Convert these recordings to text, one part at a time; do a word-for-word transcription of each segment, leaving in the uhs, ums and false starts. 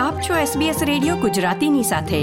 આપ છો SBS radio ગુજરાતીની સાથે.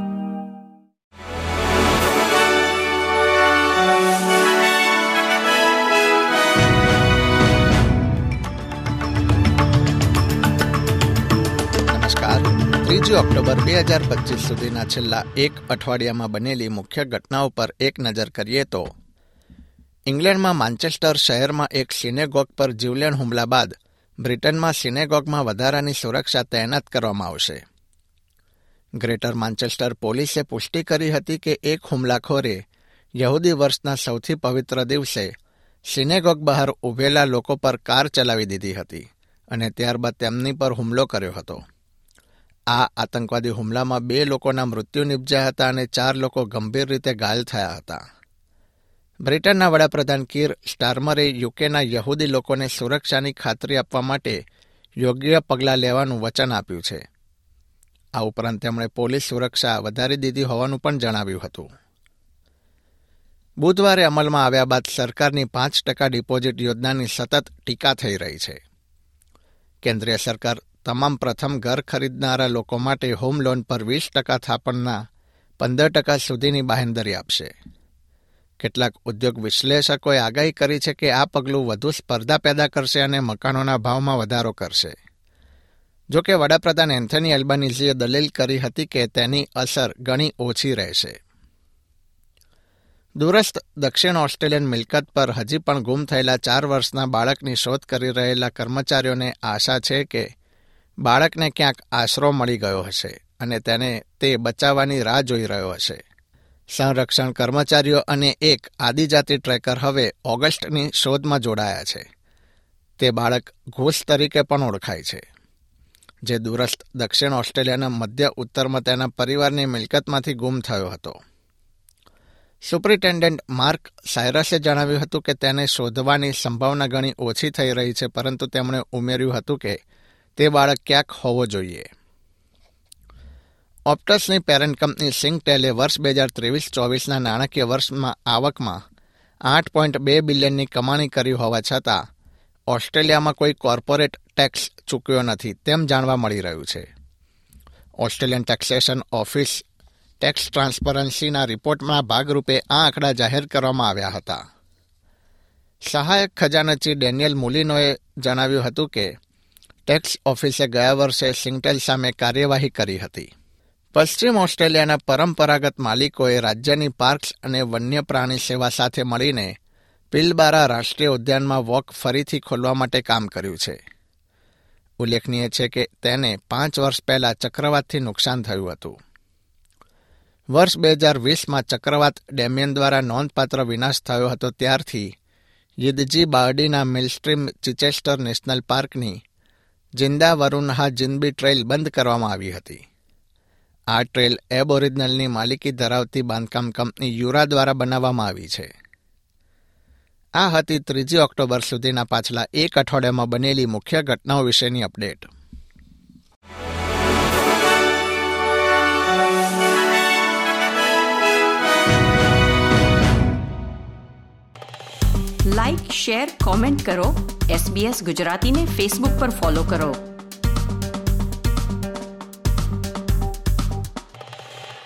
નમસ્કાર. ત્રીજી ઓક્ટોબર બે હજાર પચીસ સુધીના છેલ્લા એક અઠવાડિયામાં બનેલી મુખ્ય ઘટનાઓ પર એક નજર કરીએ તો ઇંગ્લેન્ડમાં માન્ચેસ્ટર શહેરમાં એક સિનેગોગ પર જીવલેણ હુમલા બાદ બ્રિટનમાં સિનેગોગમાં વધારાની સુરક્ષા તૈનાત કરવામાં આવશે. ગ્રેટર માન્ચેસ્ટર પોલીસે પુષ્ટિ કરી હતી કે એક હુમલાખોરે યહૂદી વર્ષના સૌથી પવિત્ર દિવસે સિનેગોગ બહાર ઊભેલા લોકો પર કાર ચલાવી દીધી હતી અને ત્યારબાદ તેમની પર હુમલો કર્યો હતો. આ આતંકવાદી હુમલામાં બે લોકોના મૃત્યુ નિપજ્યા હતા અને ચાર લોકો ગંભીર રીતે ઘાયલ થયા હતા. બ્રિટનના વડાપ્રધાન કીર સ્ટારમરે યુકેના યહૂદી લોકોને સુરક્ષાની ખાતરી આપવા માટે યોગ્ય પગલાં લેવાનું વચન આપ્યું છે. આ ઉપરાંત તેમણે પોલીસ સુરક્ષા વધારી દીધી હોવાનું પણ જણાવ્યું હતું. બુધવારે અમલમાં આવ્યા બાદ સરકારની પાંચ ટકા ડિપોઝિટ યોજનાની સતત ટીકા થઈ રહી છે. કેન્દ્રીય સરકાર તમામ પ્રથમ ઘર ખરીદનારા લોકો માટે હોમ લોન પર વીસ ટકા થાપણના પંદર ટકા સુધીની બાંહેધરી આપશે. કેટલાક ઉદ્યોગ વિશ્લેષકોએ આગાહી કરી છે કે આ પગલું વધુ સ્પર્ધા પેદા કરશે અને મકાનોના ભાવમાં વધારો કરશે. જો કે વડાપ્રધાન એન્થની એલ્બાનીઝીએ દલીલ કરી હતી કે તેની અસર ઘણી ઓછી રહેશે. દૂરસ્થ દક્ષિણ ઓસ્ટ્રેલિયન મિલકત પર હજી પણ ગુમ થયેલા ચાર વર્ષના બાળકની શોધ કરી રહેલા કર્મચારીઓને આશા છે કે બાળકને ક્યાંક આશરો મળી ગયો હશે અને તેને તે બચાવવાની રાહ જોઈ રહ્યો હશે. સંરક્ષણ કર્મચારીઓ અને એક આદિજાતિ ટ્રેકર હવે ઓગસ્ટની શોધમાં જોડાયા છે. તે બાળક ઘૂસ તરીકે પણ ઓળખાય છે, જે દૂરસ્થ દક્ષિણ ઓસ્ટ્રેલિયાના મધ્ય ઉત્તરમાં તેના પરિવારની મિલકતમાંથી ગુમ થયો હતો. સુપ્રિન્ટેન્ડન્ટ માર્ક સાયરસે જણાવ્યું હતું કે તેને શોધવાની સંભાવના ઘણી ઓછી થઈ રહી છે, પરંતુ તેમણે ઉમેર્યું હતું કે તે બાળક ક્યાંક હોવો જોઈએ. ઓપ્ટસની પેરેન્ટ કંપની સિંગટેલે વર્ષ બે હજાર ત્રેવીસ ચોવીસના નાણાકીય વર્ષમાં આવકમાં આઠ પોઈન્ટ બે બિલિયનની કમાણી કરી હોવા છતાં ઓસ્ટ્રેલિયામાં કોઈ કોર્પોરેટ ટેક્સ ચૂકવ્યો નથી તેમ જાણવા મળી રહ્યું છે. ઓસ્ટ્રેલિયન ટેક્સેશન ઓફિસ ટેક્સ ટ્રાન્સપરન્સીના રિપોર્ટના ભાગરૂપે આ આંકડા જાહેર કરવામાં આવ્યા હતા. સહાયક ખજાનચી ડેનિયલ મુલિનોએ જણાવ્યું હતું કે ટેક્સ ઓફિસે ગયા વર્ષે સિંગટેલ સામે કાર્યવાહી કરી હતી. પશ્ચિમ ઓસ્ટ્રેલિયાના પરંપરાગત માલિકોએ રાજ્યની પાર્ક્સ અને વન્ય પ્રાણી સેવા સાથે મળીને પિલબારા રાષ્ટ્રીય ઉદ્યાનમાં વોક ફરીથી ખોલવા માટે કામ કર્યું છે. ઉલ્લેખનીય છે કે તેને પાંચ વર્ષ પહેલાં ચક્રવાતથી નુકસાન થયું હતું. વર્ષ બે હજાર વીસમાં ચક્રવાત ડેમિયન દ્વારા નોંધપાત્ર વિનાશ થયો હતો. ત્યારથી યિદજી બાર્ડીના મિલસ્ટ્રીમ ચિચેસ્ટર નેશનલ પાર્કની જિંદા વરુણહા જિન્બી ટ્રેલ બંધ કરવામાં આવી હતી. આ ટ્રેલ એબઓરિજિનલની માલિકી ધરાવતી બાંધકામ કંપની યુરા દ્વારા બનાવવામાં આવી છે. આ હતી ત્રીજી ઓક્ટોબર સુધીના પાછલા એક અઠવાડિયામાં બનેલી મુખ્ય ઘટનાઓ વિશેની અપડેટ. લાઇક, શેર, કોમેન્ટ કરો. એસબીએસ ગુજરાતીને ફેસબુક પર ફોલો કરો.